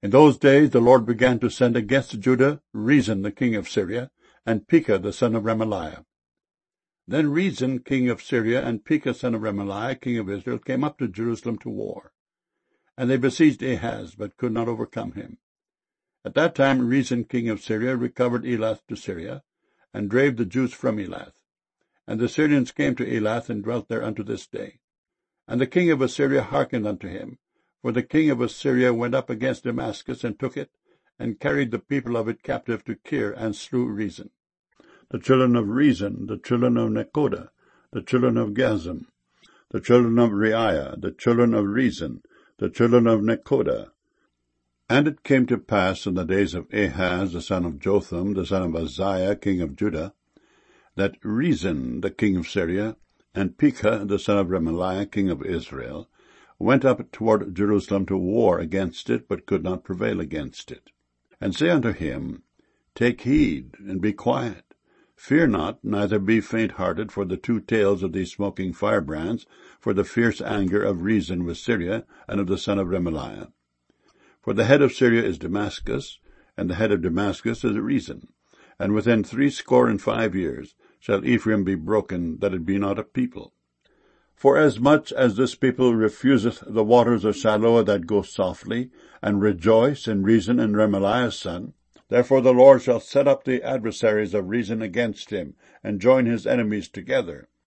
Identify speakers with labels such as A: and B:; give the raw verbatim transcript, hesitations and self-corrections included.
A: In those days the Lord began to send against Judah Rezin the king of Syria, and Pekah the son of Remaliah. Then Rezin king of Syria and Pekah son of Remaliah king of Israel came up to Jerusalem to war. And they besieged Ahaz, but could not overcome him. At that time Rezin king of Syria recovered Elath to Syria, and drave the Jews from Elath. And the Syrians came to Elath, and dwelt there unto this day. And the king of Assyria hearkened unto him, for the king of Assyria went up against Damascus, and took it, and carried the people of it captive to Kir, and slew Rezin. The children of Rezin, the children of Nekoda, the children of Gazam, the children of Reiah, the children of Rezin, the children of Nekoda. And it came to pass in the days of Ahaz the son of Jotham, the son of Uzziah, king of Judah, that Rezin the king of Syria, and Pekah the son of Remaliah, king of Israel, went up toward Jerusalem to war against it, but could not prevail against it. And say unto him, Take heed, and be quiet. Fear not, neither be faint-hearted for the two tails of these smoking firebrands, for the fierce anger of Rezin with Syria, and of the son of Remaliah. For the head of Syria is Damascus, and the head of Damascus is Rezin. And within threescore and five years shall Ephraim be broken, that it be not a people. Forasmuch as this people refuseth the waters of Shiloah that go softly, and rejoice in Rezin and Remaliah's son, therefore the Lord shall set up the adversaries of Rezin against him, and join his enemies together.